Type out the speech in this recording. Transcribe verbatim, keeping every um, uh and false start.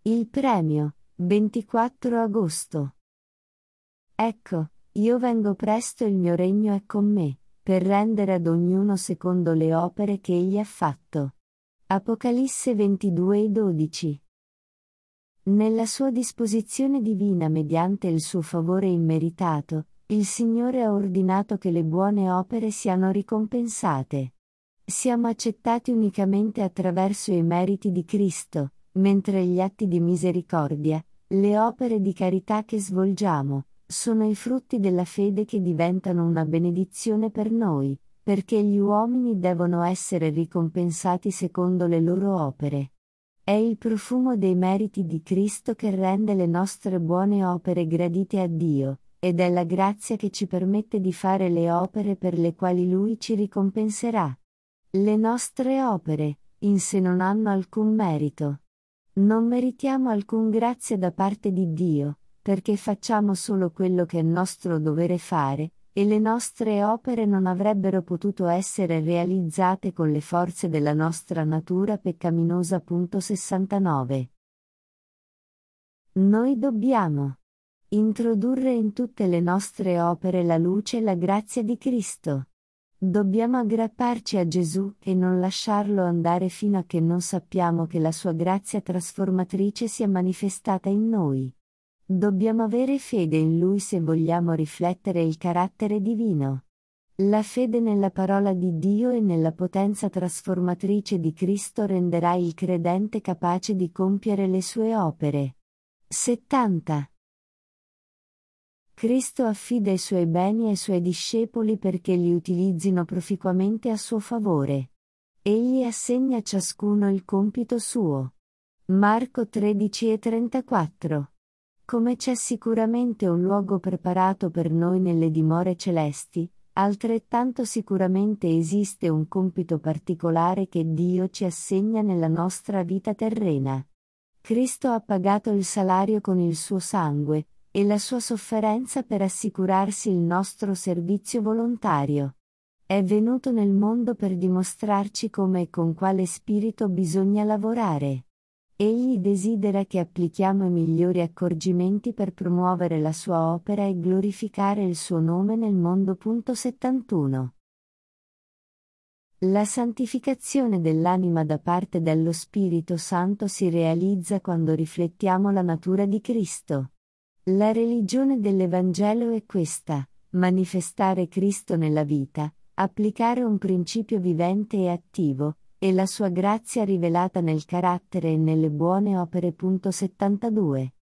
Il premio, ventiquattro agosto. Ecco, io vengo presto e il mio regno è con me, per rendere ad ognuno secondo le opere che egli ha fatto. Apocalisse ventidue dodici. Nella sua disposizione divina mediante il suo favore immeritato, il Signore ha ordinato che le buone opere siano ricompensate. Siamo accettati unicamente attraverso i meriti di Cristo, mentre gli atti di misericordia, le opere di carità che svolgiamo, sono i frutti della fede che diventano una benedizione per noi, perché gli uomini devono essere ricompensati secondo le loro opere. È il profumo dei meriti di Cristo che rende le nostre buone opere gradite a Dio, ed è la grazia che ci permette di fare le opere per le quali Lui ci ricompenserà. Le nostre opere, in sé non hanno alcun merito. Non meritiamo alcun grazia da parte di Dio, perché facciamo solo quello che è nostro dovere fare, e le nostre opere non avrebbero potuto essere realizzate con le forze della nostra natura peccaminosa. sessantanove. Noi dobbiamo introdurre in tutte le nostre opere la luce e la grazia di Cristo. Dobbiamo aggrapparci a Gesù e non lasciarlo andare fino a che non sappiamo che la sua grazia trasformatrice sia manifestata in noi. Dobbiamo avere fede in Lui se vogliamo riflettere il carattere divino. La fede nella parola di Dio e nella potenza trasformatrice di Cristo renderà il credente capace di compiere le sue opere. settanta. Cristo affida i suoi beni ai suoi discepoli perché li utilizzino proficuamente a suo favore. Egli assegna a ciascuno il compito suo. Marco tredici e trentaquattro. Come c'è sicuramente un luogo preparato per noi nelle dimore celesti, altrettanto sicuramente esiste un compito particolare che Dio ci assegna nella nostra vita terrena. Cristo ha pagato il salario con il suo sangue, e la sua sofferenza per assicurarsi il nostro servizio volontario. È venuto nel mondo per dimostrarci come e con quale spirito bisogna lavorare. Egli desidera che applichiamo i migliori accorgimenti per promuovere la sua opera e glorificare il suo nome nel mondo. settantuno. La santificazione dell'anima da parte dello Spirito Santo si realizza quando riflettiamo la natura di Cristo. La religione dell'Evangelo è questa: manifestare Cristo nella vita, applicare un principio vivente e attivo, e la sua grazia rivelata nel carattere e nelle buone opere. settantadue.